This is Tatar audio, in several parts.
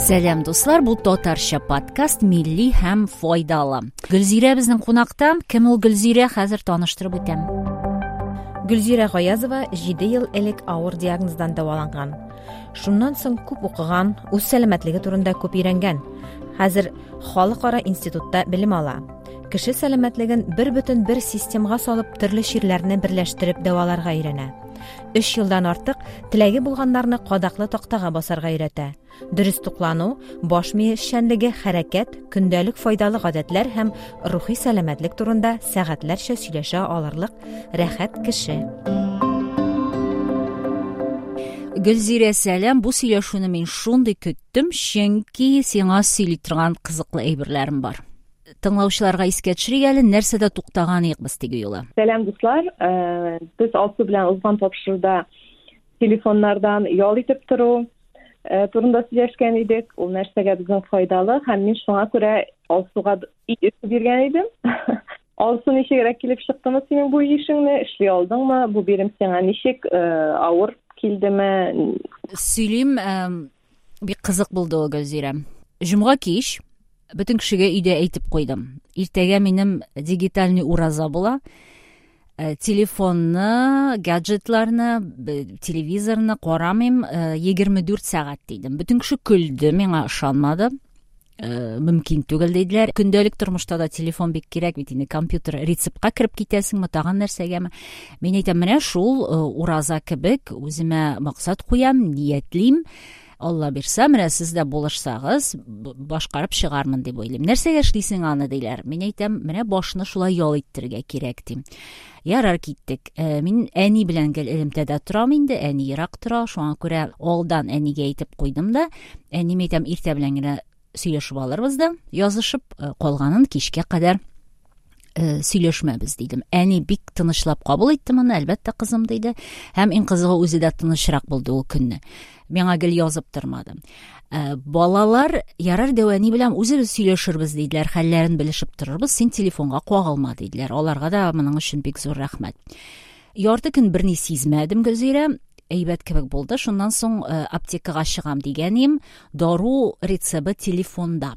Сәлем дуслар, бу татарча подкаст милли һәм файдалы. Гөлзирә безнең кунакта. Кем ул Гөлзирә? Хәзер таныштырып үтәм. Гөлзирә Гаязова 7 ел элек авыр диагноздан дәваланган. Шуннан соң күп укыган, үз сәламәтлеге турында күп өйрәнгән. Хәзер халыкара институтта белем ала. Кеше сәламәтлеген бер системага салып, төрле чирләрне берләштереп дәваларга өйрәнә. 3 елдан артык теләге булганнарны кадаклы тактага басарга өйрәтә. Дөрес туклану, баш мие эшчәнлеге, хәрәкәт, көндәлек файдалы гадәтләр һәм рухи сәламәтлек турында сәгатьләрчә сөйләшә алырлык рәхәт кеше. Гөлзирә, сәлам. Бу сөйләшүне мин шундый көттем, чөнки сиңа сөйли торган кызыклы әйберләрем бар. Тыңлаучыларга искә төшерик әле, нәрсәдә туктаган идек без теге юлы. Сәлам дуслар, без Алсу белән узган тапшыруда телефоннардан ял итеп тору турында сөйләшкән идек. Ул нәрсәгә безнең файдалы һәм мин шуңа күрә Алсуга ит биргән идем. Алсу, ничегрәк килеп чыктымы синең бу ишеңне, эшли алдыңмы? Бу бирем сиңа ничек, авыр килдеме? Сөйлим, бик кызык булды ул, Гөлзирә. Җомга кич бөтен кешегә өйдә әйтеп куйдым. Иртәгә минем дигитальный ураза була. Телефонны, гаджетларны, телевизорны карамыйм 24 сәгать дидем. Бөтен кеше көлде, миңа ышанмады. Мөмкин түгел диделәр. Көндәлек тормышта да телефон бик кирәк бит инде, компьютер рецептка кереп китәсеңме, тагын нәрсәгәме? Мин әйтәм, менә шул ураза кебек үземә максат куям, ниятлим. Алла бирсә, менә сез дә булышсагыз, башкарып чыгармын дип уйлыйм. Нәрсәгә эшлисең аны диләр. Мин әйтәм, менә башны шулай ял иттерергә кирәк дим. Ярар, киттек. Мин әни белән элемтәдә торам инде, әни ерак тора, шуңа күрә алдан әнигә әйтеп куйдым да, әни әйтәм, иртә белән генә сөйләшеп алырбыз да, язышып, калганын кичкә кадәр сөйләшмәбез дидем. Әни бик тынычлап кабул итте моны, әлбәттә кызым диде. Һәм иң кызыгы, үзе дә тынычрак булды ул көнне. Миңа гел язып тормады. Балалар, ярар дәвәни белән үзебез сөйләшербез диделәр, хәлләрен белешеп торырбыз, син телефонга кагылма диделәр. Аларга да моның өчен бик зур рәхмәт. Ярты көн берни сизмәдем, Гөлзирә. Әйбәт кебек булды. Шуннан соң аптекага чыгам дигәнем, дару рецебты телефонда.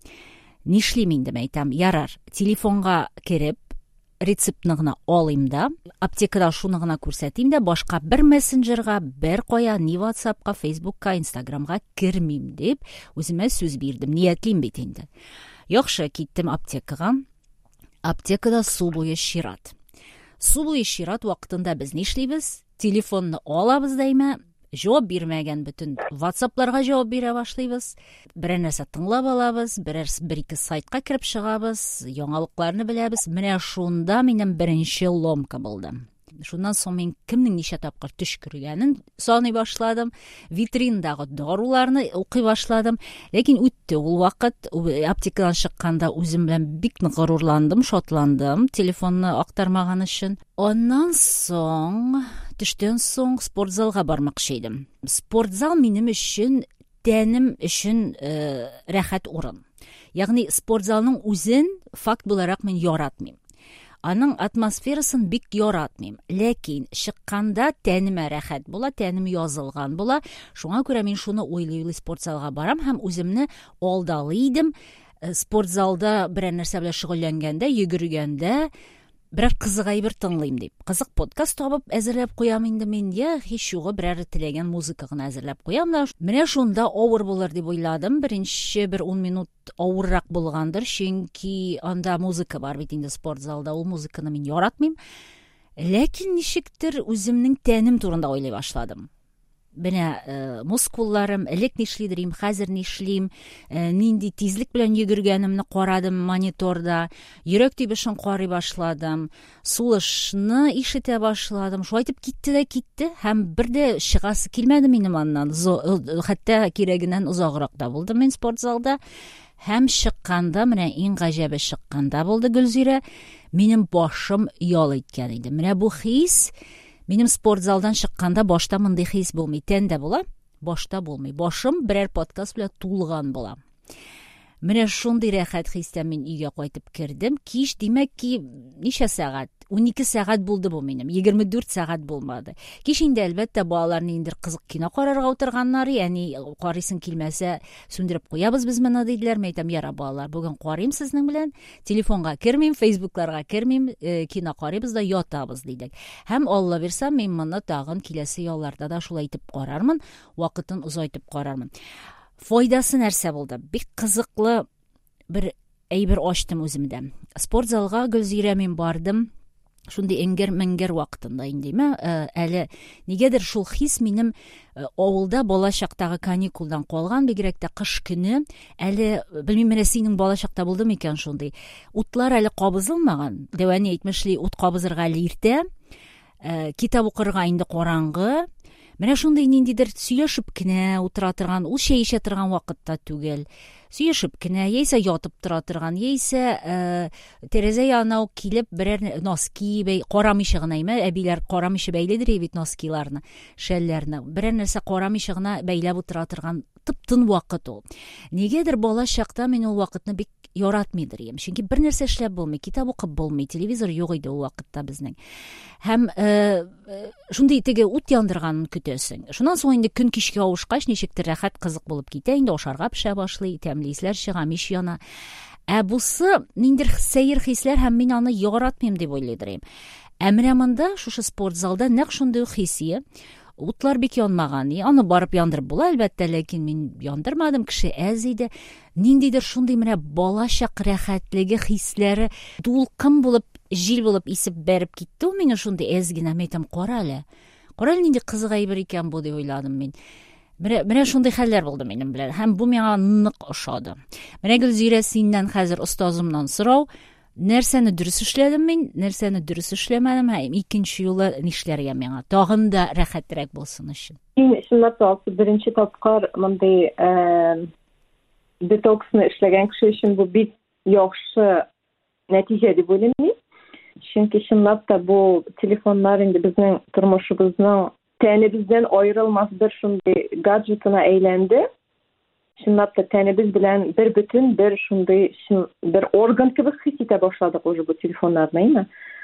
Нишлим инде, әйтәм, ярар, телефонга кереп, рецептны гына алыйм да, аптекада шуны гына күрсәтим дә, башка бер мессенджерга, бер кая, ни WhatsAppка, Facebookка, Instagramга кермим дип, үземә сүз бирдем, ниятлим бит инде. Яхшы, киттем аптекага. Аптекада су буе чират. Су буе чират вакытында без нишлибез? Телефонны алабыз дәйме? Җавап бирмәгән бөтен WhatsApпларга җавап бирә башлыйбыз. Берәр нәрсә тыңлап алабыз, бер-ике сайтка кереп чыгабыз, яңалыкларны беләбез. Менә шунда минем беренче ломка булды. Шуннан соң мин кемнең ничә тапкыр төшкергәнен саный башладым. Витриндагы даруларны укый башладым. Ләкин үтте ул вакыт. Аптекадан чыкканда үзем белән бик горурландым, шатландым, телефонны актармаган өчен. Аннан соң, төштән соң спортзалга бармакчы идем. Спортзал минем өчен, тәнем өчен рәхәт урын. Ягъни спортзалның үзен факт буларак мин яратмыйм. Аның атмосферасын бик яратмыйм. Ләкин чыкканда тәнемә рәхәт була, тәнем язылган була. Шуңа күрә мин шуны уйлый спортзалга барам һәм үземне алдалый идем. Спортзалда берәр нәрсә белән шөгыльләнгәндә, йөгергәндә берәр кызык әйбер тыңлыйм дип. Кызык подкаст табып әзерләп куям инде мин, я һич югы берәр теләгән музыка гына әзерләп куям да. Менә шунда авыр булыр дип уйладым. Беренче 10 минут авыррак булгандыр, чөнки анда музыка бар бит инде спортзалда. Ул музыканы мин яратмыйм. Ләкин ничектер үземнең тәнем турында уйлый башладым. Менә мускулларым, элек нишлидерим, хәзер нишлим, нинди тизлек белән йөгергәнемне карадым мониторда, йөрәк тибешен карый башладым, сулышны ишетә башладым. Шулай итеп китте һәм бер дә чыгасы килмәде минем аннан. Хәтта кирәгеннән узаграк да булдым мин спортзалда. Һәм чыкканда, менә иң гаҗәбе чыкканда булды, Гөлзирә, минем башым ял иткән иде. Менә бу хис минем спортзалдан чыкканда башта мондый хис булмый, тәндә була, башта булмый. Башым берәр подкаст белән тулган була. Менә шундый рәхәт хистә мин өйгә кайтып кердем. Кич, димәк ки, ничә сәгать? 12 сәгать булды бу минем. 24 сәгать булмады. Кич инде әлбәттә балаларны индер кызык кино карарга утырганнар, яни карыйсың килмәсә сүндереп куябыз без моны диделәр. Мен әйтәм, яра балалар, бүген карыйм сезнең белән, телефонга кермим, фейсбукларга кермим, кино карыйбыз да ятабыз дидек. Һәм Алла бирсә, мин моны тагын киләсе ялларда да шулай итеп карармын, вакытын озайтып карармын. Файдасы нәрсә булды? Бик кызыклы бер әйбер ачтым үземдә. Спортзалга Гөлзирә мин бардым. Шундый эңгер-меңгер вакытында индеме, әле нигәдер шул хис минем авылда балачактагы каникулдан калган, бигрәк тә кыш көне, әле белмим, менә синең балачакта булды микән шундый. Утлар әле кабызылмаган. Дәвани әйтмешли, ут кабызырга әле иртә, китап укырга инде караңгы. Менә шундый ниндидер сөйләшеп кенә утыра торган, ул чәй эчә торган вакытта түгел. Сөйләшеп кенә, яисә ятып тора торган, яисә тәрәзә янына ук килеп берәр носки карамыйча гына, әбиләр карамыйча бәйледер бит носкиларны, шәлләрне. Берәр нәрсә карамыйча гына бәйләп утыра торган тып-тын вакыт ул. Нигәдер балачакта мин ул вакытны бик яратмыйдыр идем. Чөнки бер нәрсә эшләп булмый, китап укып булмый, телевизор юк иде ул вакытта безнең. Һәм шундый теге ут яндырганын көтәсең. Шуннан соң инде көн кичкә авышкач, ничектер рәхәт, кызык булып китә, инде ашарга пешә башлый, тәмле исләр чыга, мич яна. Бусы ниндер сәер хисләр, һәм мин аны яратмыйм дип уйлыйдым. Менә монда, шушы спортзалда нәкъ шундый хиссе. Утлар бик янмаган. Аны барып яндырып була, әлбәттә, ләкин мин яндырмадым, кеше әз иде. Ниндидер шундый менә балачак рәхәтлеге хисләре дулкын булып, җил булып исеп бәреп китте ул мине шундый әз генә. Мәйтәм, кара әле. Кара әле нинди кызык әйбер икән бу дип уйладым мин. Менә шундый хәлләр булды минем белән. Һәм бу миңа нык ошады. Менә Гөлзирә, синнән хәзер остазымнан сорау, нәрсәне дөрес эшләдем мин, нәрсәне дөрес эшләмәдем, һәм икенче юлы нишләргә миңа? Тагын да рәхәтрәк булсын өчен. Мин шундый беренче тапкыр мондый детоксны эшләгән кеше өчен бу бик яхшы нәтиҗә дип уйлыйм. Чөнки чынлап та бу телефоннар инде безнең тормышыбызның тәнебездән аерылмас бер шундый гаджетына әйләнде. Чынлап та тәнебез белән бер бүтән, бер шундый бер орган кебек хис итә башладык уже бу телефоннарны.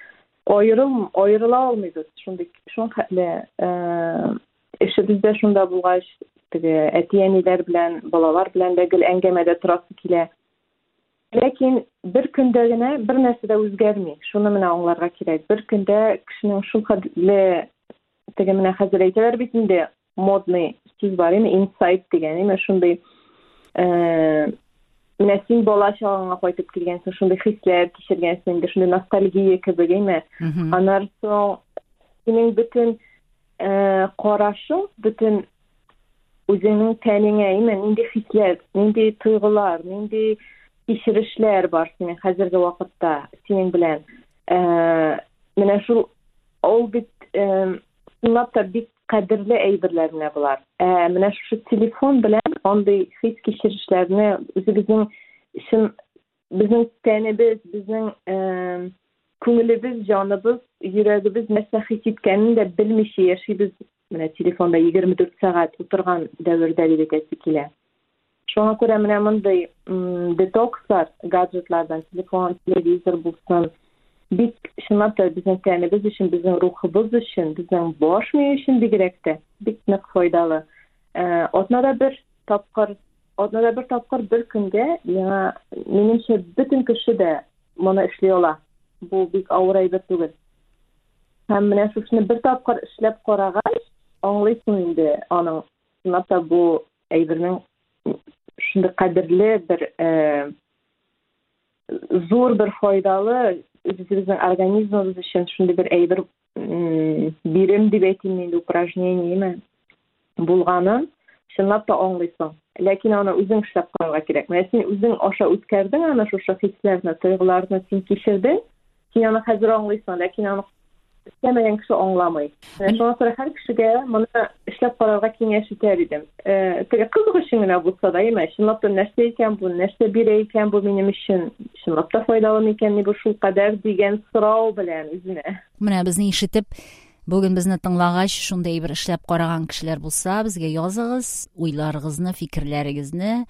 Аерыла алмыйбыз. Шундый хәтле эшебездә шунда булгач, теге әти-әниләр белән, балалар белән дә гел әңгәмәдә торасы килә. Ләкин бер көндә генә бер нәрсә дә үзгәрми. Шуны менә аңларга кирәк. Бер көндә кешенең шул хәтле теге менә хәзер әйтәләр бит инде, модный стиль бар, инсайт дигән, шундый менә син балачагыңа кайтып килгәнсең, шундый хисләр кичергәнсең, шундый ностальгия кебек, аннан соң синең бөтен карашың, бөтен үзеңнең тәнеңә нинди хисләр, нинди тойгылар, нинди кичерешләр бар синең хәзерге вакытта синең белән. Менә шул ул бит сынлап та бик кадерле әйберләр менә булар. Менә шушы телефон белән андый хис кичерешләрне үзебезнең өчен, безнең тәнебез, безнең күңелебез, җаныбыз, йөрәгебез нәрсә хис иткәнен дә белмичә яшибез. Менә телефонда 24 сәгать утырган дәвердә дип әйтәсе килә. Шуңа күрә менә мондый детокслар, гаджетлардан, телефон, телевизор булсын, бик чынлап та безнең тәнебез өчен, безнең рухыбыз өчен, безнең баш мие өчен бигрәк тә бик нык файдалы. Атнада бер тапкыр бер көндә минемчә бөтен кеше дә моны эшли ала. Бу бик авыр әйбер түгел. Һәм менә шушны бер тапкыр эшләп карагач, аңлыйсың инде аның чынлап та бу әйбернең шундый кадерле бер зур бер файдалы безнең организмыбыз өчен шундый бер әйбер бирем дип әйтим инде, упражнение булганын чынлап та аңлыйсың. Ләкин аны үзең эшләп карарга кирәк. Менә син үзең аша үткәрдең аны, шушы хисләрне, тойгыларны син кичердең. Син аны хәзер аңлыйсың, ләкин аны эшләмәгән кеше аңламый. Шуңа күрә һәр кешегә моны эшләп карарга киңәш итәр идем. Теге кызык өчен генә булса да, чынлап та нәрсә икән бу, нәрсә бирә икән бу минем өчен, чынлап та файдалы микән бу шул кадәр дигән сорау белән үзенә. Менә безне ишетеп, бүген безне тыңлагач, шундай бер эшләп караган кешеләр булса, безгә языгыз, уйларыгызны, фикерләрегезне.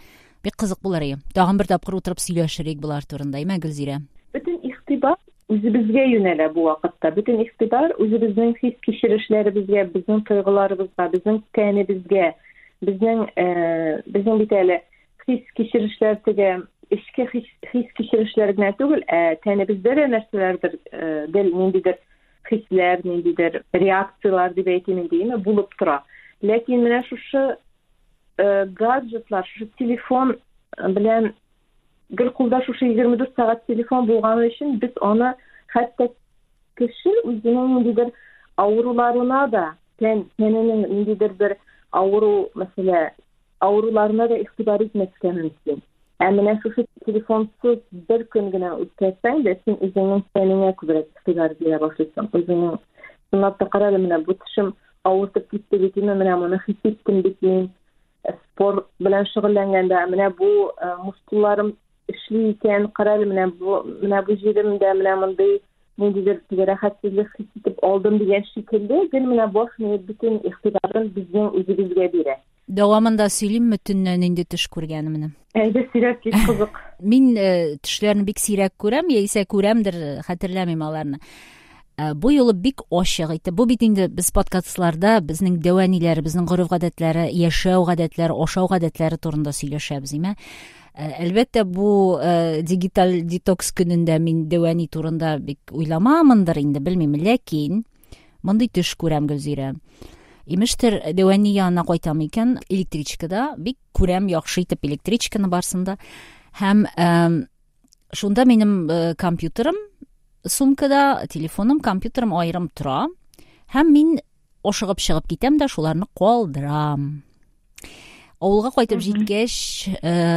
бик кызык булыр иде. Тагын бер тапкыр утырып сөйләшерик булар турында, әйме Гөлзирә? Bütün игътибар үзебезгә юнәлә бу вакытта. Bütün игътибар үзебезнең хис кичерешләребезгә, безнең тойгыларыбызга, безнең тәнебезгә, безнең бит әле хис кичерешләр теге эчке хис кичерешләр генә түгел, тәнебездә дә нәрсәләрдер, ниндидер хисләр, ниндидер реакциялар дип әйтим инде, булып тора. Ләкин менә шушы гаджетлар, шушы телефон белән гел кулда шушы 24 сәгать телефон булганы өчен без аны хәтта кеше үзенең ниндидер авыруларына да, тәненең ниндидер бер авыру, мәсәлән, авыруларына да игътибар итмәскә мөмкин. Менә шушы телефонсыз бер көн генә үткәрсәң дә, син үзеңнең тәнеңә күбрәк игътибар бирә башлыйсың. Үзеңнең сынап та карале, менә бу тешем авыртып китте бит, менә моны хис иттем бит мин. Спорт белән шөгыльләнгәндә, менә бу мускулларым эшли икән, карале, менә бу җиремдә менә мондый ниндидер рәхәтсезлек хис итеп алдым дигән шикелле, гел менә баш мие bütün игътибарын безнең үзебезгә бирә. Дәвамында сөйлимме төннән инде төш күргәнемне? Әйдә, сирәк кит, кызык. Мин төшләрне бик сирәк күрәм, яисә күрәмдер, хәтерләмим аларны. Бу юлы бик ачык итеп, бу бит инде без подкастларда безнең дәваниләр, безнең гореф гадәтләре, яшәү гадәтләре, ашау гадәтләре турында сөйләшәбез, име? Әлбәттә, бу дигиталь детокс көнендә мин дәвани турында бик уйламамындыр инде, белмим, ләкин мондый төш күрәм, Гөлзирә. Имештер, дәвани янына кайтам икән, электричкада, бик күрәм яхшы итеп электричканы барсында. Һәм шунда минем компьютерым сумкада, телефоным, компьютерым аерым тора. Һәм мин ашыгып чыгып китәм дә шуларны калдырам. Авылга кайтып җиткәч,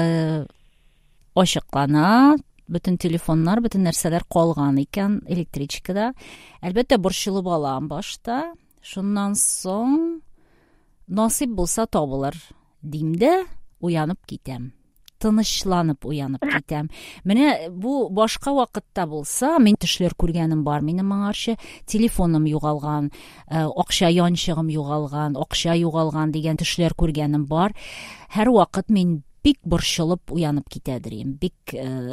ачыклана, bütün телефоннар, bütün нәрсәләр калган икән электричкада. Әлбәттә, борчылып алам башта. Шуннан соң насыйп булса табылыр дим дә, уянып китәм. Тынычланып уянып китәм. Менә бу башка вакытта булса, мин төшләр күргәнем бар. Минем моңарчы телефоным югалган, акча янчыгым югалган, акча югалган дигән төшләр күргәнем бар. Һәр вакыт мин бик борчылып уянып китәдерим. Бик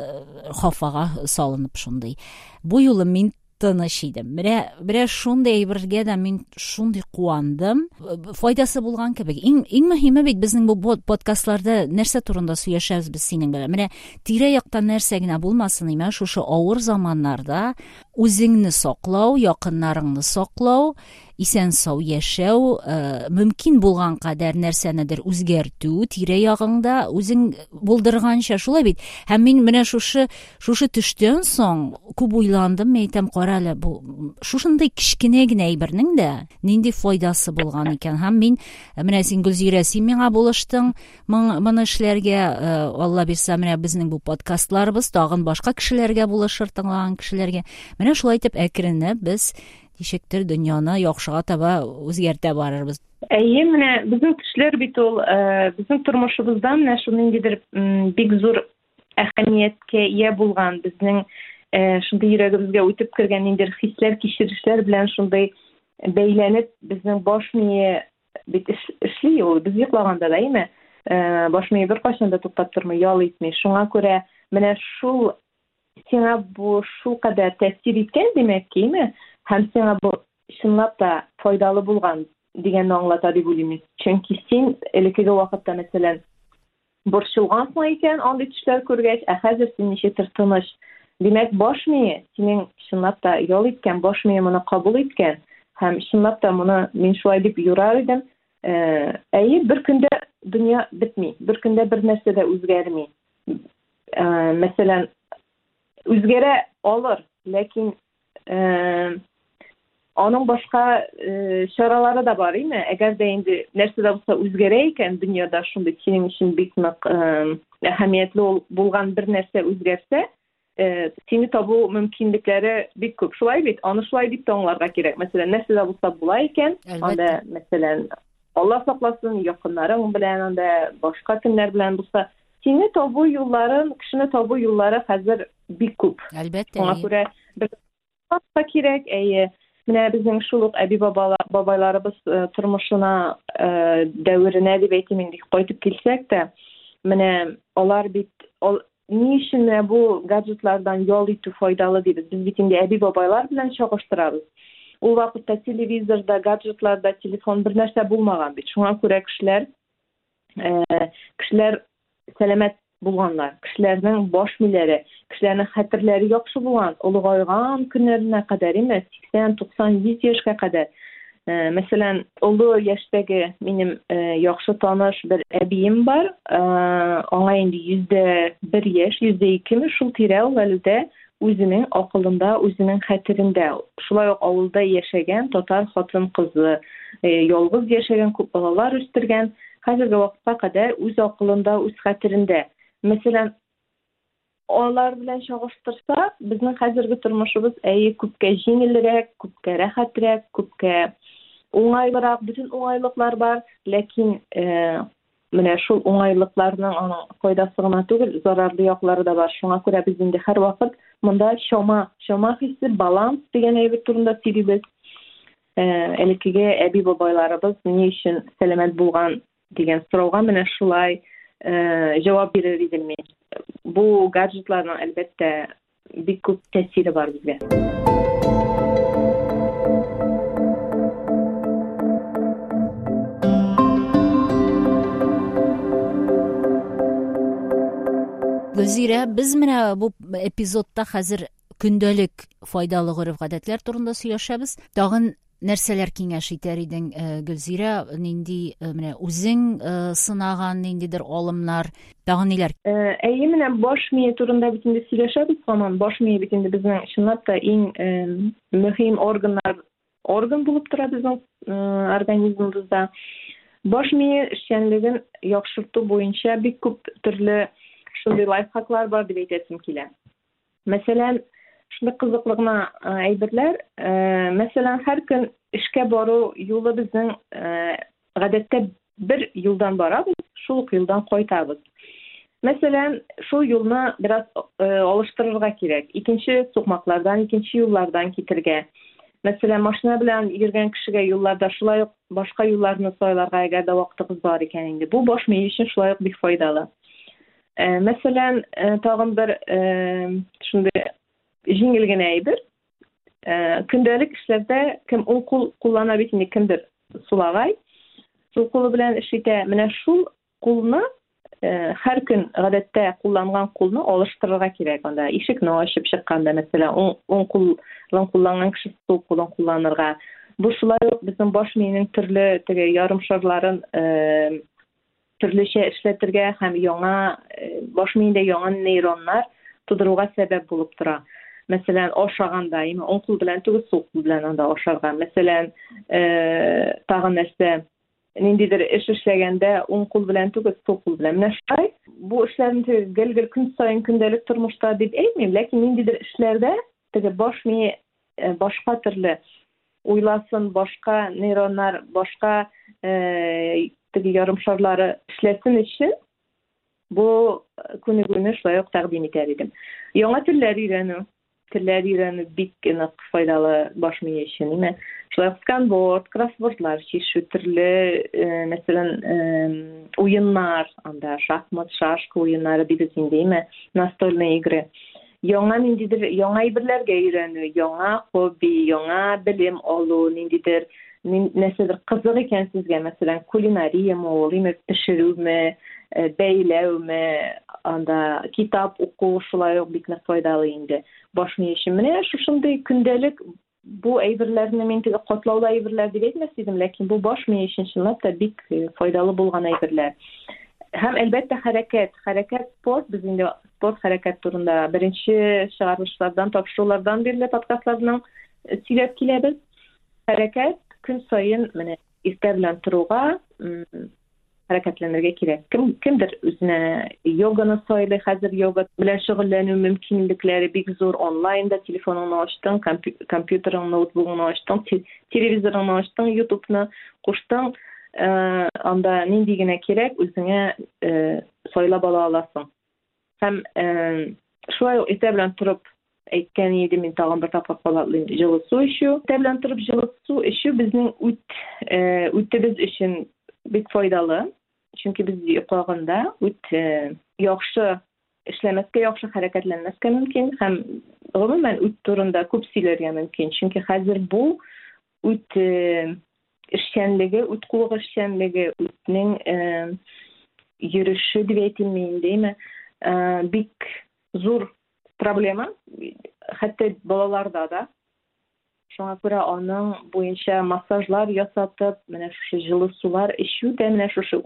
хафага салынып шундый. Бу юлы мин тыныч идем. Менә шундый әйбергә дә мин шундый куандым. Файдасы булган кебек. Иң мөһиме бит безнең бу подкастларда нәрсә турында сөйләшәбез без синең белән. Менә тирә-якта нәрсә генә булмасын, име, шушы авыр заманнарда үзеңне саклау, якыннарыңны саклау, исән-сау яшәү, мөмкин булган кадәр нәрсәнедер үзгәртү, тирә-ягыңда үзең булдырганча, шулай бит. Һәм мин менә шушы төштән соң күп уйландым, әйтәм, карале, бу шушындай кичкенә генә әйбернең дә нинди файдасы булган икән. Һәм мин менә син, Гөлзирә, син миңа булыштың моны эшләргә, Алла бирсә, менә безнең бу подкастларыбыз тагын башка кешеләргә булышыр, тыңлаган кешеләргә. Менә шулай итеп әкренләп без ничектер дөньяны яхшыга таба үзгәртә барырбыз. Менә безнең төшләр бит ул безнең тормышыбызда менә шундыйдыр бик зур әһәмияткә ия булган, безнең шундый йөрәгебезгә үтеп кергән ниндидер хисләр, кичерешләр белән шундый бәйләнеп, безнең баш мие бит эшли, ул без йоклаганда да, име? Баш мие беркайчан да туктап тормый, ял итми. Шуңа күрә менә шул сиңа бу шул кадәр тәэсир иткән, димәк ки, име? Һәм сиңа бу чынлап та файдалы булган дигәнне аңлата дип уйлыйм. Чөнки син элекеге вакытта, мәсәлән, борчылгансың икән, андый төшләр күргәч, хәзер син ничектер тыныч. Димәк, баш мие синең чынлап та ял иткән, баш мие моны кабул иткән. Һәм чынлап та моны мин шулай дип юрар идем. Бер көндә дөнья бетми, бер көндә бер нәрсә дә үзгәрми. Мәсәлән, үзгәрә алыр, ләкин аның башка чаралары да бар, име? Әгәр дә инде нәрсә дә булса үзгәрә икән дөньяда, шундый синең өчен бик нык әһәмиятле булган бер нәрсә үзгәрсә, сине табу мөмкинлекләре бик күп. Шулай бит, аны шулай дип аңларга кирәк. Мәсәлән, нәрсә дә булса була икән, анда, мәсәлән, Алла сакласын, якыннарың белән, анда башка көннәр белән булса, сине табу юлларын, кешене табу юллары хәзер бик күп. Әлбәттә. Аңа күрә бер тапка кирәк. Менә безнең шул ук әби бабайларыбыз тормышына, дәверенә дип әйтим инде, кайтып килсәк тә, Менә алар бит ни өчен бу гаджетлардан ял итү файдалы дибез. Без бит инде әби бабайлар белән чагыштырабыз. Ул вакытта телевизорда, гаджетларда, телефон бер нәрсә булмаган бит. Шуңа күрә кешеләр сәламәт булганлар. Кешеләрнең баш миләре, кешеләрнең хәтерләре яхшы булган, улыгайган көннәренә кадәр имә 80-90 яшькә кадәр. Мәсәлән, олы яшьтәге минем яхшы таныш бер әбием бар. Аңа инде 101 яшь, 102 шул тирә ул әле үзенең акылында, үзенең хәтерендә. Шулай ук авылда яшәгән татар хатын-кызы, ялгыз яшәгән күп балалар үстергән. Хәзерге вакытка кадәр үз акылында, үз хәтерендә. Мәсәлән, алар белән чагыштырсак, безнең хәзерге тормышыбыз күпкә җиңелрәк, күпкә рәхәтрәк, күпкә уңайлырак, bütün уңайлыклар бар, ләкин менә шул уңайлыкларның аның файдасы гына түгел, зарарлы яклары да бар. Шуңа күрә без инде һәрвакыт монда чама хиссе, баланс дигән әйбер турында сөйлибез. Элеккеге әби бабайларыбыз ни өчен сәламәт булган дигән сорауга менә шулай җавап бирер идем мин. Бу гаджетларның әлбәттә бик күп тәэсире бар безгә. Гөлзирә, без менә бу эпизодта хәзер көндәлек файдалы гореф-гадәтләр турында сөйләшәбез. Тагын нәрсәләр киңәш итәр идең, Гөлзирә? Нинди менә үзең сынаган ниндидер алымнар, тагын ниләр? Менә баш мие турында бит инде сөйләшәбез һаман. Баш мие бит инде безнең чынлап та иң мөһим орган булып тора безнең организмыбызда. Баш мие эшчәнлеген яхшырту буенча бик күп төрле шундый лайфхаклар бар дип әйтәсем килә. Мәсәлән, шундый кызыклы гына әйберләр, мәсәлән, һәр көн эшкә бару юлы безнең гадәттә бер юлдан барабыз, шул юлдан кайтабыз. Мәсәлән, шул юлны бераз алыштырырга кирәк. Икенче сукмаклардан, икенче юллардан китергә. Мәсәлән, машина белән йөргән кешегә юлларда шулай ук башка юлларны сайларга әгәр дә вакытыгыз бар икән инде. Бу баш мие өчен шулай ук бик файдалы. Мәсәлән, тагын бер шундый җиңел генә әйбер. Көндәлек эшләрдә кем уң кул куллана бит инде, кемдер сулагай. Шул кулы белән эш итә. Менә шул кулны һәр көн гадәттә кулланган кулны алыштырырга кирәк. Анда ишекне ачып чыкканда, мәсәлән, уң куллан кулланган кеше сул кулын кулланырга. Бу шулай ук безнең баш миенең төрле теге ярымшарларын төрлечә эшләтергә һәм яңа баш миендә яңа нейроннар тудыруга сәбәп булып тора. Мәсәлән, ашаганда, уң кул белән түгел, сул кул белән анда ашарга. Мәсәлән, тагын нәрсә, ниндидер эш эшләгәндә уң кул белән түгел, сул кул белән. Менә шулай, бу эшләрне гел көн саен көндәлек тормышта дип әйтмим, ләкин ниндидер эшләрдә теге баш мие башка төрле уйласын, башка нейроннар, башка теге ярымшарлары эшләсен өчен бу күнегүне шулай ук тәкъдим итәр идем. Яңа телләр өйрәнү бик нык файдалы баш мие өчен. Шулай ук сканборд, кроссвордлар чишү, төрле, мәсәлән, уеннар, анда шахмат, шашка уеннары дибез инде, настольные игры. Яңа әйберләргә өйрәнү, яңа хобби, яңа белем алу, ниндидер нәрсәдер кызык икән сезгә, мәсәлән, кулинарияме ул, пешерүме, бәйләүме, анда китап уку шулай ук бик нык файдалы инде. Баш мие өчен менә шушындый көндәлек бу әйберләрне мин теге катлаулы әйберләр дип әйтмәс идем, ләкин бу баш мие өчен чынлап та бик файдалы булган әйберләр. Һәм әлбәттә хәрәкәт, спорт, без инде спорт хәрәкәт турында беренче чыгарылышлардан, тапшырулардан бирле подкастларның сөйләп киләбез. Хәрәкәт көн саен менә иртә белән торуга хәрәкәтләнергә кирәк. Кемдер үзенә йоганы сайлый, хәзер йога белән шөгыльләнү мөмкинлекләре бик зур. Онлайнда телефоныңны ачтың, компьютерыңны, ноутбугыңны ачтың, телевизорыңны ачтың, YouTube'ны куштың, анда нинди генә кирәк, үзеңә сайлап ала аласың. Һәм шулай ук иртә белән торып әйткән идем мин тагын бер тапкыр калатлыйм, җылы су эчү. Иртә белән торып җылы су эчү безнең үтебез өчен бик файдалы. Çünki biz yuqagında yaxşı işlemesке, yaxşı hareketlenmesке mümkün. Hem umumen turunda köp söylerge mümkün. Çünki hazır bu işçenligi, kuluq işçenligi, ütning yürüyüşü diyetilmeyin değil mi? Bik zor problema. Hatta balalarda da. Şuna göre onun boyunca masajlar yasatıp, mene şu жылы sular işiyor da mene şu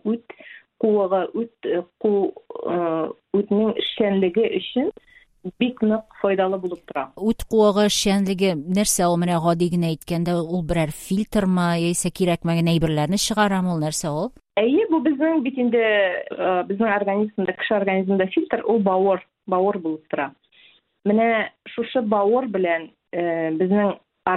ütning işçenligi için bik нык faydalı bulup tura. Ут куыгы эшчәнлеге нәрсә ул? Менә гади генә әйткәндә ул берәр фильтрмы яисә кирәкмәгән әйберләрне чыгарамы ул? Нәрсә ул? Bu bizning bitinde bizning organizmda, kishi organizmida filtr ул bavur bulup tura. Менә шушы bavur белән bizning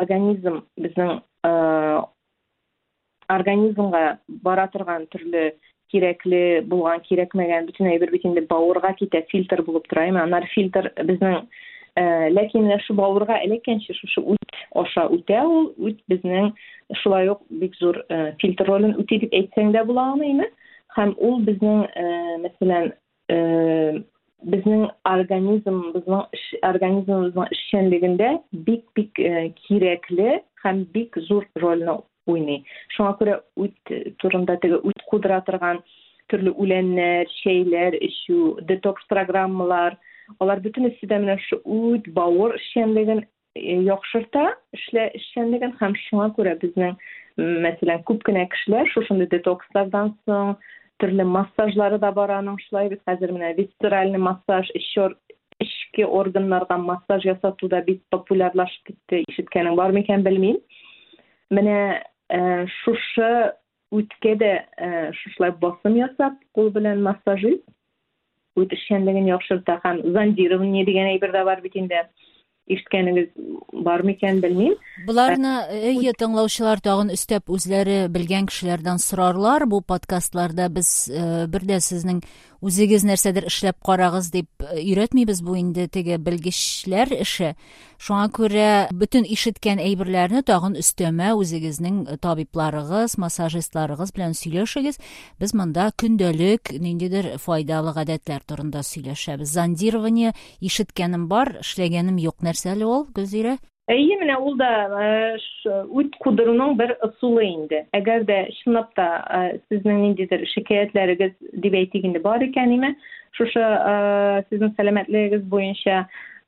organizmga бара торган төрле кирәкле булган, кирәкмәгән bütün әйбер бит инде бавырга китә, фильтр булып тора. Анар фильтр безнең ләкин шу бавырга элеккәнче шушы ут аша үтә, ул ут безнең шулай ук бик зур фильтр ролен үтә дип әйтсәң дә була алмыймы? Һәм ул безнең мәсәлән безнең организмыбызның эшчәнлегендә бик кирәкле һәм бик зур рольне уйный. Шуңа күрә ут турында теге ут кудыра торган төрле үләннәр, чәйләр эчү, детокс программалар, алар бөтенесе дә менә шу ут бавыр эшчәнлеген яхшырта, эшчәнлеген һәм шуңа күрә безнең мәсәлән күп кенә кешеләр шушындый детокслардан соң төрле массажлары да бар аның, шулай бит хәзер менә висцеральный массаж, эчке органнарга массаж ясату да бик популярлашып китте. Ишеткәнең бар микән белмим. Менә шушы үткә дә шушлай басым ясап, кул белән массажи, ут эшчәнлеген яхшырта һәм зондирование дигән әйбер дә бар бит инде. Ишеткәнегез бар микән белмим. Буларны тыңлаучылар тагын өстәп үзләре белгән кешеләрдән сорарлар. Бу подкастларда без бердә сезнең үзегез нәрсәдер эшләп карагыз дип өйрәтмибез, бу инде теге белгечләр эше. Шуңа күрә bütün ишеткән әйберләрне тагын өстәмә үзегезнең табибларыгыз, массажистларыгыз белән сөйләшегез. Без монда көндәлек ниндидер файдалы гадәтләр турында сөйләшәбез. Зондирование ишеткәнем бар, эшләгәнем юк. Нәрсәле ул, Гөлзирә? Менә ул да ут кудыруның бер ысулы инде. Әгәр дә чынлап та сезнең ниндидер шикаятьләрегез дип әйтик инде бар икән, шушы сезнең сәламәтлегегез буенча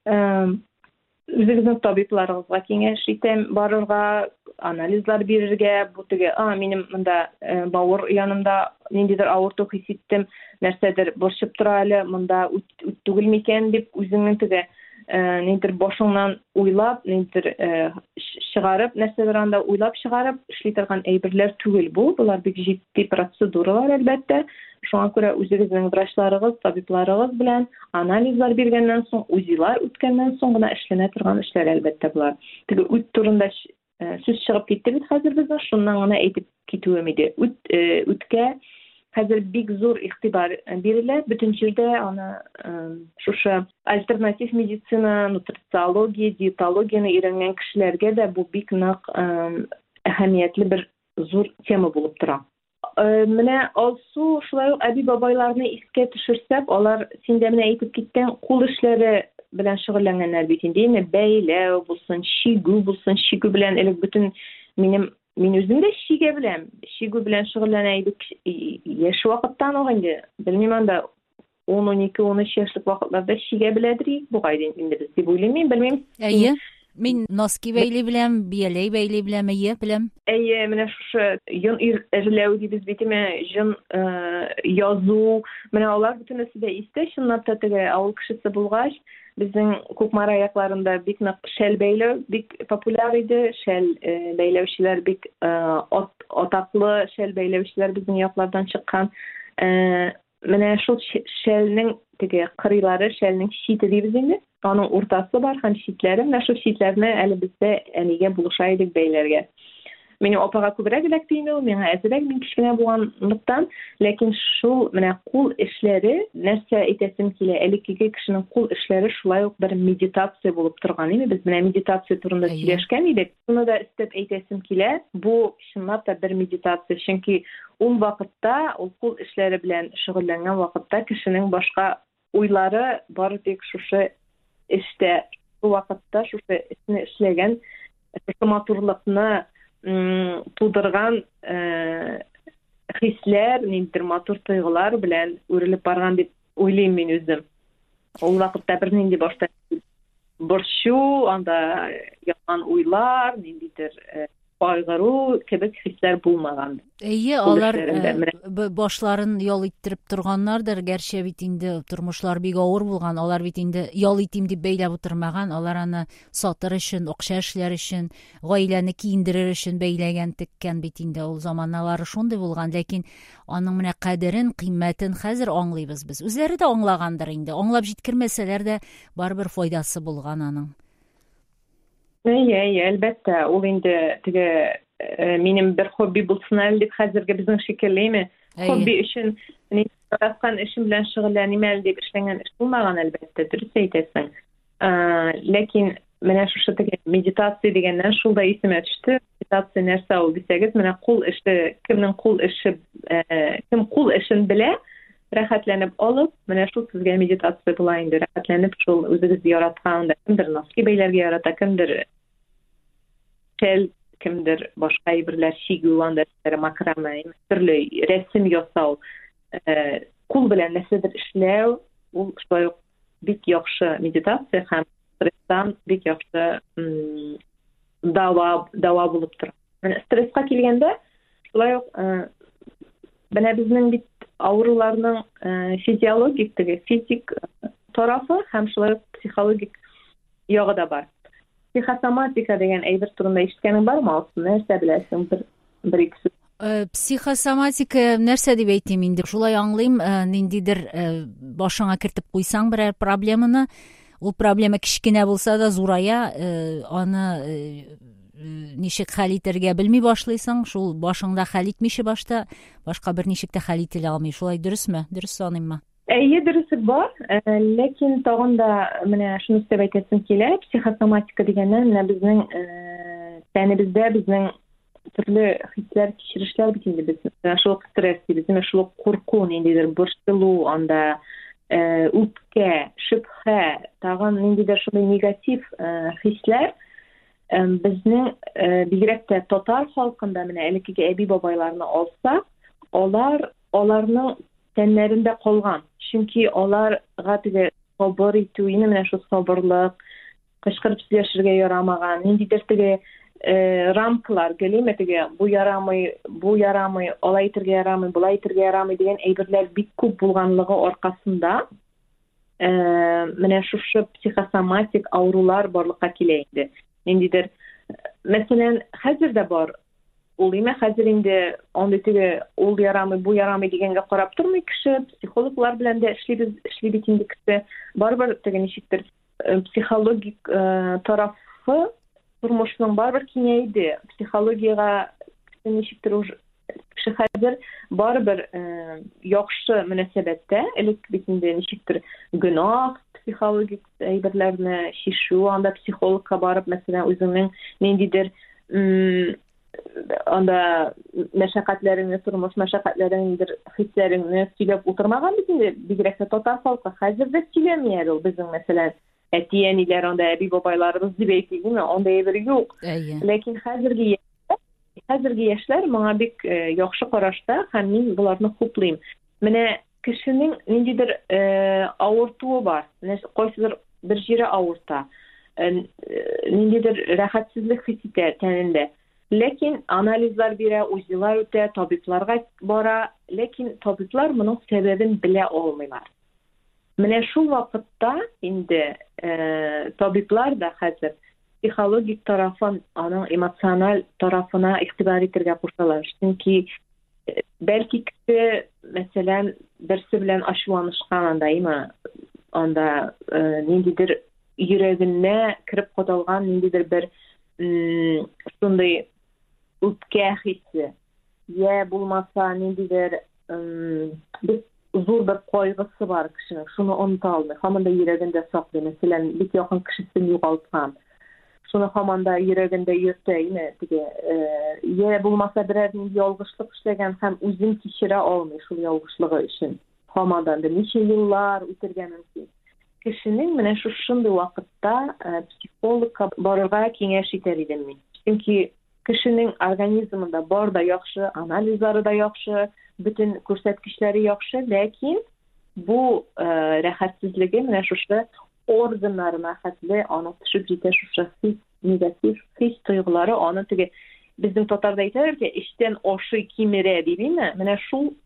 үзегезнең табибларыгызга киңәш итәм, барырга, анализлар бирергә, бу теге, минем монда бавыр янымда ниндидер авырту хис иттем, нәрсәдер борчып тора әле, монда ут түгел микән дип үзеңнең теге нидер башыңнан уйлап, нидер чыгарып, нәрсәдер анда уйлап чыгарып эшли торган әйберләр түгел бу. Булар бик җитди процедуралар әлбәттә. Шуңа күрә үзегезнең врачларыгыз, табибларыгыз белән анализлар биргәннән соң, узилар үткәннән соң гына эшләнә торган эшләр әлбәттә булар. Теге ут турында сүз чыгып китте бит хәзер безнең, шуннан гына әйтеп китүем иде. Үткә хәзер бик зур игътибар бирелә, бүтән җирдә аны шушы альтернатив медицина, нутрициология, диетологияны өйрәнгән кешеләргә дә бу бик нык әһәмиятле бер зур тема булып тора. Менә алсу шулай ук әби бабайларны искә төшерсәк, алар синдә менә әйтеп киткән кул эшләре белән шөгыльләнгәннәр бит инде, бәйләү булсын, шигү булсын, шигү белән элек бүтән Мин үзем дә шигү белән шөгыльләнә идек яшь вакыттан ук инде. Белмим, анда 10-12-13 яшьлек вакытларда шигә беләдер бугай инде без дип уйлыйм, белмим. Мин носки бәйле беләм, бияләй бәйле беләм, беләм. Менә шушы йон ирләү дибез битеме, җон язу, менә алар бөтенесе дә истә, чынлап та теге авыл кешесе булгач, безнең Күкмар аякларында бик нык шәл бәйләү бик популяр иде. Шәл бәйләүчеләр бик атаклы шәл бәйләүчеләр безнең яклардан чыккан. Менә шул шәлнең теге кырыйлары, шәлнең чите дибез инде. Аның уртасы бар һәм читләре, менә шул читләрне әле бездә әнигә булыша идек бәйләргә. Минем апага күбрәк эләкте ул, миңа әзрәк мин кичкенә булганлыктан, ләкин шул менә кул эшләре, нәрсә әйтәсем килә, элеккеге кешенең кул эшләре шулай ук бер медитация булып торган иде. Без менә медитация турында сөйләшкән идек. Шуны да өстәп әйтәсем килә, бу чынлап та бер медитация, чөнки ул вакытта, ул кул эшләре белән шөгыльләнгән вакытта кешенең башка уйлары бары тик шушы эштә, бу вакытта шушы эшне эшләгән, шушы матурлыкны тудырган хисләр, ниндидер матур тойгылар белән үрелеп барган дип уйлыйм мин үзем. Ул вакытта бер нинди башта борчу, анда яңан уйлар, ниндидер кайгыру кебек хисләр булмаган. Алар башларын ял иттереп торганнардыр, гәрчә бит инде тормышлар бик авыр булган, алар бит инде ял итим дип бәйләп утырмаган, алар аны сатыр өчен, акча эшләр өчен, гаиләне киендерер өчен бәйләгән, теккән бит инде ул заманнары шундый булган, ләкин аның менә кадерен, кыйммәтен хәзер аңлыйбыз без. Үзләре дә аңлагандыр инде, аңлап җиткермәсәләр дә барбер файдасы булган аның. Әлбәттә, ул инде теге минем бер хобби булсын әле дип хәзерге безнең шикеллеме, хобби өчен яраткан эшем белән шөгыльләним әле дип эшләнгән эш булмаган, әлбәттә, дөрес әйтәсең. Ләкин менә шушы теге медитация дигәннән шул да исемә төште. Медитация нәрсә ул дисәгез, менә кул эше, кем кул эшен белә, рәхәтләнеп алып, менә шул сезгә медитация була инде, рәхәтләнеп шул үзегез яраткан, кемдер носки бәйләргә ярата, кемдер кемдер башка әйберләр чигү, анда макраме, төрле рәсем ясау, кул белән нәрсәдер эшләү, ул шулай ук бик яхшы медитация һәм стресстан бик яхшы дава булып тора. Менә стресска килгәндә, шулай ук менә безнең бит авыруларның физиологик теге физик тарафы һәм шулай ук психологик ягы да бар. Психосоматика дигән әйбер турында ишеткәнең бармы? Нәрсә беләсең? Бер-ике сүз. Психосоматика нәрсә дип әйтим инде? Шулай аңлыйм, ниндидер башыңа кертеп куйсаң берәр проблеманы, ул проблема кичкенә булса да зурая, аны ничек хәл итәргә белми башлыйсың, шул башыңда хәл итмичә башта башка бер ничек тә хәл ителә алмый. Шулай дөресме? Дөрес саныйммы? Дөрес бар, ләкин тагын да менә шуны сөйләп әйтәсем килә, психосоматика дигәннән менә безнең тәнебездә безнең төрле хисләр, кичерешләр бит инде безнең. Шул стресс дибез, шул курку, ниндидер борчылу, анда үпкә, шөбһә, тагын ниндидер шундый негатив хисләр безнең бигрәк тә татар халкында менә элеккеге әби-бабайларны алсак, аларның тәннәрендә калган. Чөнки аларга теге сабыр итү, менә шул сабырлык, кычкырып сөйләшергә ярамаган, ниндидер теге рамкалар, гелеме теге бу ярамый, алай итәргә ярамый, булай итәргә ярамый дигән әйберләр бик күп булганлыгы аркасында менә шушы психосоматик авырулар барлыкка килә инде. Ниндидер, мәсәлән, хәзер дә бар. Ул хәзер инде андый теге ул ярамый, бу ярамый дигәнгә карап тормый кеше, психологлар белән дә эшли бит инде кеше. Барбер теге ничектер психологик тарафы тормышның барбер киңәйде. Психологиягә ничектер кеше хәзер барбер яхшы мөнәсәбәттә, элек бит инде ничектер гөнаһ психологик әйберләрне шишу, анда психологка барып, мәсәлән, үзеңнең ниндидер анда мәшәкатьләреңне, тормыш мәшәкатьләреңдер, хисләреңне сөйләп утырмаган бит инде, бигрәк тә татар халкы. Хәзер дә сөйләмиләр ул безнең, мәсәлән, әти-әниләр, анда әби-бабайларыбыз дип әйтик, анда әйбер юк. Ләкин хәзерге яшьләр моңа бик яхшы карашта, һәм мин буларны хуплыйм. Менә кешенең ниндидер авыртуы бар, кайсыдыр бер җире авырта, ниндидер рәхәтсезлек хис итә тәнендә. Ләкин анализлар бирә, үзләр үтә, табибларга бара, ләкин табиблар моның сәбәбен белә алмыйлар. Менә шул вакытта инде табиблар да хәзер психологик тарафын, аның эмоциональ тарафына игътибар итәргә кушалар. Чөнки бәлки кеше, мәсәлән, берсе белән ачуланышкан анда ниндидер йөрәгенә кирип кадалган ниндидер бер шундый үпкә хисе, я булмаса ниндидер biz zor bir koygısı var kişinin. Şunu unuta almay. Hamanda yüreğinde saklay. Mesela bir yakın kişisini yoğaltsan. Şunu hamanda yüreğinde yürteyine. Ya bulmasa birerinin yolguşluk işlegen hem uzun kişire olmay. Şu yolguşluğu için. Hamadan da nice yıllar ütergenimsin. Kişinin mene şu şimdi vakitta psikologga barırga kengeş iter idim min. Çünkü kişinin organizminde bar da yaxşı, analizleri da yaxşı, bütün көрсәткечләре yaxşı, lakin bu rahatsızlığı mene şuşda organlarına hatlı onu düşüp җитә şuşa negatif his duyguları onu tege bizning Tatarda aytılır ki işten oşı kimire deymi? Mene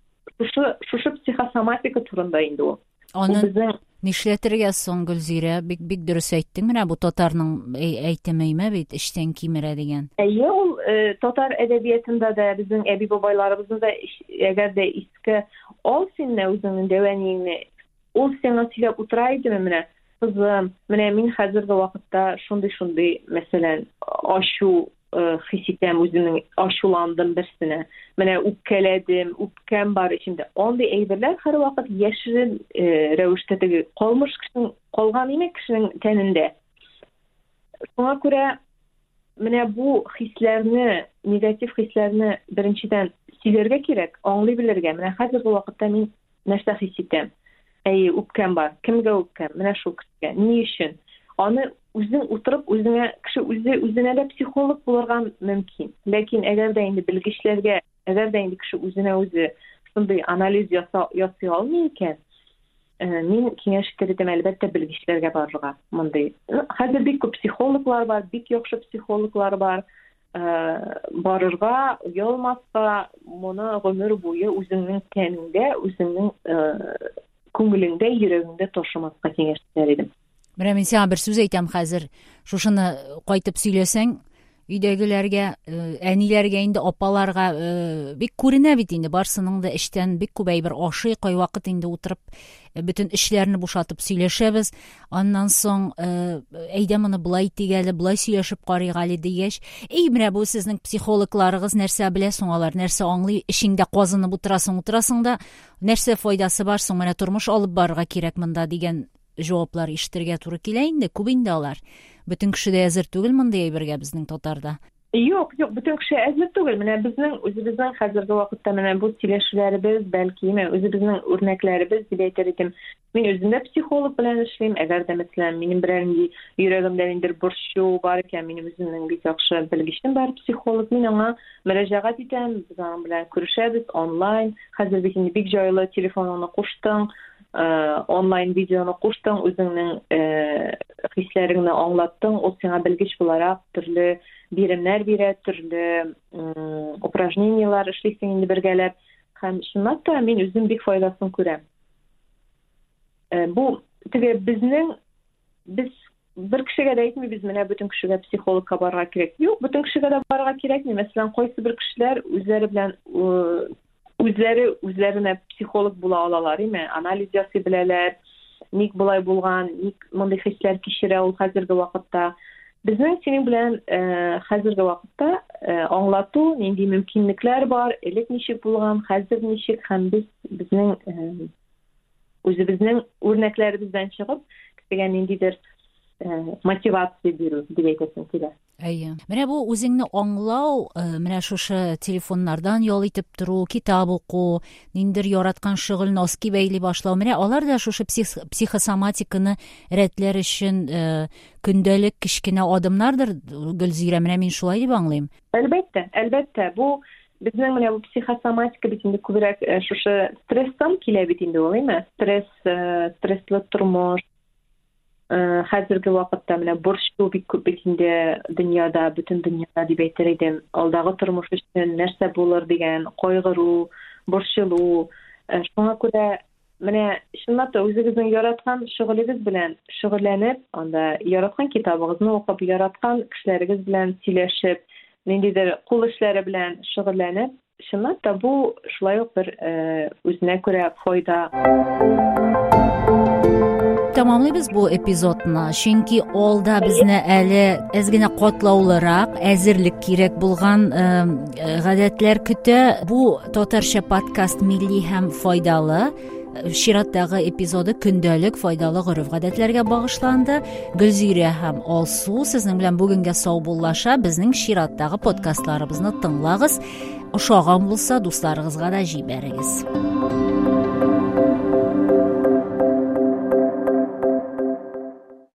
şu psixosomatika turunda indi o. Onun nişletirge son Gülzire bik dürüst әйттең менә бу татарның әйтемеме бит эштән кимерә дигән. Ул татар әдәбиятында да безнең әби бабайларыбызны да әгәр дә иске ал синне үзеңнең дәвәниеңне ул сиңа сөйләп утыра идеме менә кызым менә мин хәзерге вакытта шундый мәсәлән ашу hissitəm özümün aşulandım birisine. Mənə üpkələdim, üpkəm var içimdə. Onda eyberlər hər vaxt yaşırın rəvişdə qalmış kişinin, qalğan imək kişinin tənində. Buna görə mənə bu hisslərini, negativ hisslərini birincidən silərgə kirək, anlay bilirgə. Mənə həzirgi vaqtda min nəşdə hissitəm. Üpkəm var. Kimgə üpkəm? Mənə şu kişiyə. Ni üçün? Onu üzün oturup kişi üzüne de psikolog bulurgan mümkün. Lakin eğer de indi bilgiçlerge, eğer de indi kişi üzüne özü şunday analiz yapıyor olmayken, min kengeşiklerim elbette bilgiçlerge barırga. Hazır bir psikologlar var, bir yoksa psikologlar var. Barırga, yolmazsa bunu ömür boyu üzünün kendinde, üzünün көңелеңдә, йөрәгеңдә ташымаска киңәшләр идем. Менә мин сиңа бер сүз әйтәм хәзер. Шушыны кайтып сөйләсәң, өйдәгеләргә, әниләргә инде апаларга бик күренә бит инде барсының да эштән бик күп әйбер ашый, кай вакыт инде утырып бөтен эшләрне бушатып сөйләшәбез. Аннан соң әйдә моны булай тигәле, булай сөйләшеп карыйга әле дигәч, менә бу сезнең психологларыгыз нәрсә белә соң алар, нәрсә аңлый, эшеңдә казынып утырасың да, нәрсә файдасы бар соң, менә тормыш алып барырга кирәк монда дигән җаваплар ишетергә туры килә инде, күп инде алар. Бөтен кеше дә әзер түгел мондай әйбергә безнең Татарда. Юк, бөтен кеше әзер түгел. Менә безнең үзебезнең хәзерге вакытта менә бу сөйләшүләребез, бәлки, үзебезнең үрнәкләребез дип әйтер идем. Мин үзем дә психолог белән эшлим. Әгәр дә мәсәлән минем берәр йөрәгемдә ниндидер борчу бар икән, минем үземнең бик яхшы белгечем бар психолог, мин аңа мөрәҗәгать итәм, без аның белән күрешәбез онлайн. Хәзер бик җайлы телефоныңны куштың. Онлайн видеоны куштың, үзеңнең хисләреңне аңлаттың, ул сиңа белгеч буларак төрле биремнәр бирә, төрле упражнениялар эшлисең инде бергәләп, һәм шуннан да мин үзем бик файдасын күрәм. Бу теге без бер кешегә дә әйтмибез, менә бөтен кешегә психологка барырга кирәк. Юк, бөтен кешегә дә барырга кирәкми. Мәсәлән, кайсы бер кешеләр үзләренә психолог була алалар, анализ ясый беләләр, ник булай булган, ник мондый хисләр кичерә ул хәзерге вакытта. Безнең синең белән хәзерге вакытта аңлату, нинди мөмкинлекләр бар, элек ничек булган, хәзер ничек, һәм безнең үзебезнең үрнәкләребездән чыгып, кешегә ниндидер мотивация бирү дип әйтәсем килә. Менә бу үзеңне аңлау, менә шушы телефоннардан ял итеп тору, китап уку, ниндер яраткан шөгыль носки бәйли башлау, менә алар да шушы психосоматиканы рәтләр өчен көндәлек кичкенә адымнардыр, Гөлзирә, менә мин шулай дип аңлыйм. Әлбәттә, бу безнең менә бу психосоматика бит инде күбрәк шушы стресстан килә бит инде ул, стресслы тормыш. Хәзерге вакытта менә борчу бик күп бит инде дөньяда, бөтен дөньяда дип әйтер идем. Алдагы тормыш өчен нәрсә булыр дигән кайгыру, борчылу. Шуңа күрә менә чынлап та үзегезнең яраткан шөгылегез белән шөгыльләнеп, анда яраткан китабыгызны укып, яраткан кешеләрегез белән сөйләшеп, ниндидер кул эшләре белән шөгыльләнеп, чынлап та бу шулай ук бер үзенә күрә файда. тамамлыйбыз бу эпизодны, чөнки алда безне әле әзгенә катлаулырак, әзерлек кирәк булган гадәтләр көтә. Бу татарча подкаст милли һәм файдалы. Чираттагы эпизоды көндәлек файдалы гореф-гадәтләргә багышланды. Гөлзирә һәм Алсу сезнең белән бүгенгә сау буллаша. Безнең чираттагы подкастларыбызны тыңлагыз. Ошаган булса, дусларыгызга да җибәрегез.